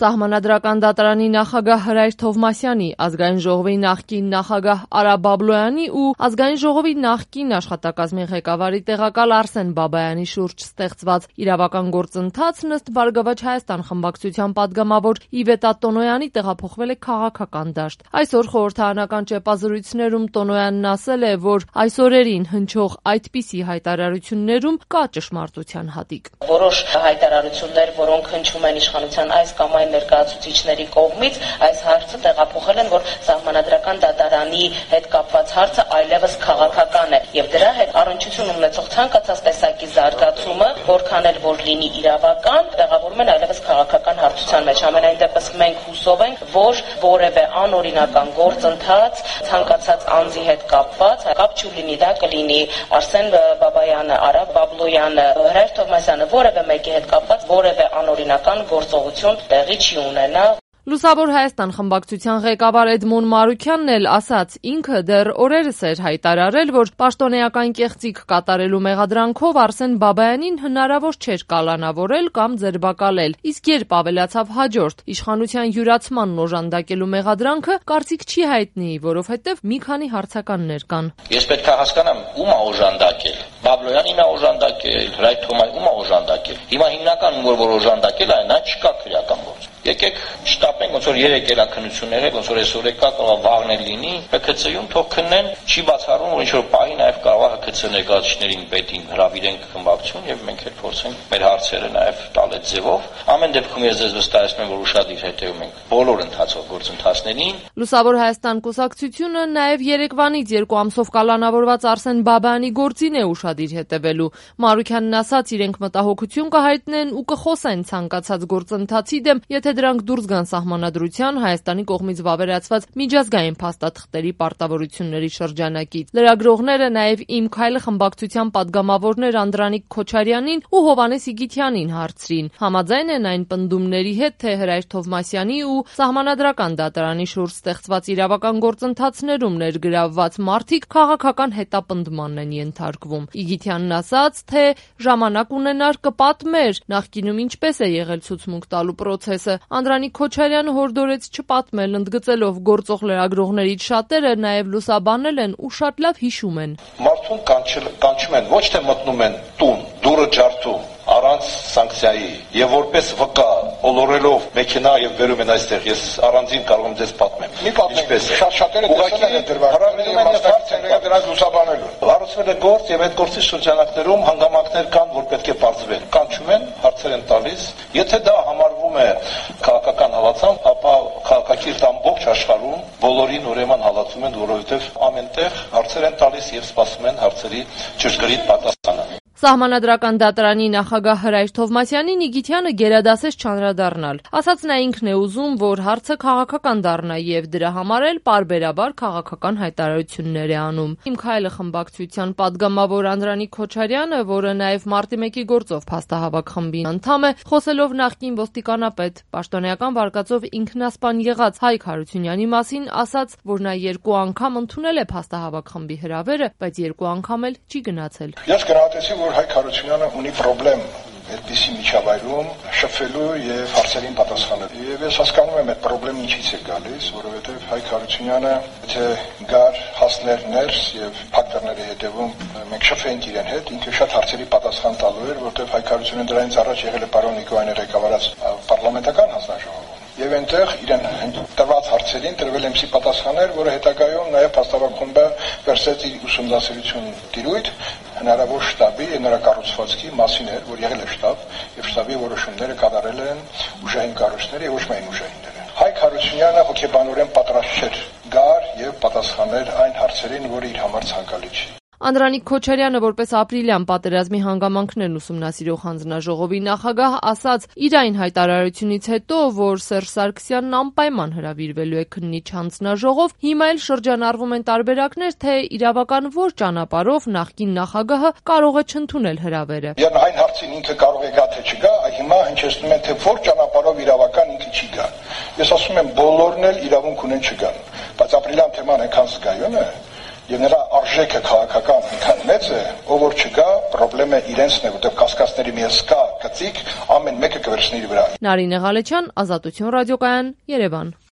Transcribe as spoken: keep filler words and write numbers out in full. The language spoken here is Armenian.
Սահմանադրական դատարանի նախագահ Հրայր Թովմասյանի, ազգային ժողովի նախկին նախագահ Արա Բաբլոյանի ու ազգային ժողովի նախկին աշխատակազմի ղեկավարի տեղակալ Արսեն Բաբայանի շուրջ ստեղծված իրավական գործընթացն ըստ Բարգավաճ Հայաստան խմբակցության պատգամավոր Իվետա Տոնոյանի տեղափոխվել է քաղաքական դաշտ։ Այսօր խորհրդարանական ճեպազրույցներում Տոնոյանն ասել է, որ այս օրերին հնչող այդպիսի հայտարարություններում կա ճշմարտության հատիկ։ Որոշ հայտարարություններ, որոնք հնչում են իշխանության այս կամ այն ներկայացուցիչների կողմից, այս հարցը տեղափոխել են, որ սահմանադրական դատարանի հետ կապված հարցը այլևս քաղաքական է, եւ դրա հետ առնչություն ունեցող ցանկացած տեսակի զարգացումը, որքան էլ որ լինի իրավական, տեղավորում են այլևս քաղաքական հարցության մեջ։ Ամենայն դեպս մենք հուսով ենք, որ որևէ անօրինական գործընթաց ցանկացած անձի հետ կապված, կապ չունի, դա կլինի Արսեն Բաբայանը, Արա Բաբլոյանը, Հրայր Թովմասյանը, որևէ մեկի հետ կապված որևէ անօրինական գործողություն տեղի չի ունենա։ Լուսավոր Հայաստան խմբակցության ղեկավար Էդմոն Մարուքյանն էլ ասաց, ինքը դեռ օրերս էր հայտարարել, որ պաշտոնեական կեղծիք կատարելու մեղադրանքով Արսեն Բաբայանին հնարավոր չէր կալանավորել կամ ձերբակալել, իսկ երբ ավելացավ հաջորդ իշխանության յուրացմանն օժանդակելու մեղադրանքը, կարծիք չի հայտնի, որովհետև մի քանի հարցականներ կան։ Ես պետք է հասկանամ, ում է օժանդակել։ Բաբլոյանին է օժանդակել, Հրայր Թովմասյանին է օժանդակել։ Հիմա հիմնական որ որ օժանդակել է, նա չկա քրեական գործ։ Եկեք շտապենք, ոնց որ երեք երակնություններ են, ոնց որ այսօր եկա, կարող վաղն էլ լինի, ՀՔՑ-ում թող քննեն, չի բացառում, որ ինչ-որ պահի նաև կարող է ՀՔՑ ներկայացուցիչներին պետին հրավիրենք խմբակցություն եւ մենք էլ փորձենք մեր հարցերը նաև տալ այդ ձևով։ Ամեն դեպքում ես ձեզ վստահեցնում եմ, որ ուշադիր հետևում ենք բոլոր ընթացող գործընթացներին։ Լուսավոր Հայաստան կուսակցությունը նաև Երևանից երկու ամսով կալանավորված Արսեն Բաբայանի գործին է ուշադիր հետևելու։ Մարուքյանն ասաց, իրենք մտահոգություն կհայտնեն ու կխոսեն ցանկացած գործընթացի դեմ, եթե դրանք դուրս գան սահմանադրության Հայաստանի կողմից վավերացված միջազգային փաստաթղթերի պարտավորությունների շրջանակից։ Լրագրողները նաև Իմ քայլը խմբակցության պատգամավորներ Անդրանիկ Քոչարյանին ու Հովհաննես Իգիթյանին հարցրին։ Համաձայն են այն պնդումների հետ, թե Հրայր Թովմասյանի ու սահմանադրական դատարանի շուրջ ստեղծված իրավական գործընթացներում ներգրավված մարդիկ քաղաքական հետապնդման են ենթարկվում։ Իգիթյանն ասաց, թե ժամանակ ունենար կպատմեր նախկինում ինչպես է եղել ցուցմունք տալու պրոցեսը։ Անդրանիկ Քոչարյանը հորդորեց չպատմել, ընդգծելով գործող լրագրողներից շատերը նաև լուսաբանել են ու շատ լավ հիշում են։ Մարդուն կանչում են, ոչ թե մտնում են տուն, դուրը ջարդում, առանց սանկցիայի եւ որպես վկա ոլորելով մեքենա եւ վերում են այստեղ, ես առանձին կարող եմ ձեզ պատմեմ։ Մի պատմեմ, շատ շատերը տեսել են դրված հարցերը դրանց լուսաբանելու։ Հարուցվել է գործ եւ այդ գործի շրջանակներում հանգամանքներ կան, որ պետք է բարձվեն։ Կանչում են, հարցեր են տալիս։ Եթե դա համարվում է քաղաքական հալածան, ապա քաղաքակիրթ ամբողջ աշխարհում բոլորին ուրեմն հալածում են, որովհետեւ ամենտեղ հարցեր են տալիս եւ սպասում են հարցերի ճշգրիտ պատասխանը։ Սահմանադրական դատարանի նախագահ Հրայր Թովմասյանին Իգիթյանը գերադասեց չանդրադառնալ։ Ասաց նա ինքն է ուզում, որ հարցը քաղաքական դառնա եւ դրա համար էլ պարբերաբար քաղաքական հայտարարություններ է անում։ Իմ քայլը խմբակցության պատգամավոր Անդրանիկ Քոչարյանը, որը նաեւ մարտի մեկի գործով փաստահավաք խմբի անդամ է, խոսելով նախկին ոստիկանապետ, պաշտոնեական վարկածով ինքնասպան եղած Հայկ Հարությունյանի մասին, ասաց, որ նա երկու անգամ ընդունել է փաստահավաք խմբի հրավերը, բայց երկու անգամ էլ չի գնացել։ Ես գնահատեցի, որ Հայկ Հարությունյանը ունի խնդրեմ այդպիսի միջավայրում շփվելու եւ հարցերին պատասխանելու։ Եվ ես հասկանում եմ այդ խնդրեմը ինչից է գալիս, որովհետեւ Հայկ Հարությունյանը եթե գար հասներ ներս եւ փակտորների հետևում մենք շփվեինք իրեն հետ, ինքը շատ հարցերի պատասխան տալու էր, որովհետեւ Հայկ Հարությունյանը դրանից առաջ եղել է պարոն Նիկոյանի ղեկավարած պարլամենտական հանձնաժողովում։ Եվ այնտեղ իրեն տված հարցերին տրվել եմ սի պատասխաներ, որը հետագայում նաև փաստավակ խումբը վերցրեց իր ուսումնասիրություն տիրույթ հնարավոր շտաբի եւ նրա կառուցվածքի մասին էր, որ եղել է շտաբ եւ շտաբի որոշումները կատարել են ուժային կառույցները եւ ոչ միայն ուժայինները։ Հայկ Հարությունյանը հոգեբանորեն պատրաստ չէր գար եւ պատասխաներ այն հարցերին, որը իր համար ցանկալի չէ։ Անդրանիկ Քոչարյանը, որպես ապրիլյան պատերազմի հանգամանքներն ուսումնասիրող հանձնաժողովի նախագահ, ասաց իր այն հայտարարությունից հետո, որ Սերժ Սարգսյանն անպայման հրավիրվելու է քննիչ հանձնաժողով, հիմա էլ շրջանառվում են տարբերակներ, թե իրավական որ ճանապարհով նախկին նախագահը կարող է չընդունել հրավերը։ Եվ այն հարցին ինքը կարող է գա թե չգա, հիմա հնչեցնում են թե որ ճանապարհով իրավական ինքը չի գա։ Ես ասում եմ բոլորն էլ իրավունք ունեն չգան, բայց ապրիլյան թեման այնքան զգայուն է, եւ նրա արժեքը քաղաքական այնքան մեծ է, ով որ չգա, խնդրեմը իրենցն է, որտեղ կասկածների մի հսկա գծիկ ամեն մեկը կվերցնի իր վրա։ Նարինե Ղալեչյան, Ազատություն ռադիոկայան, Երևան։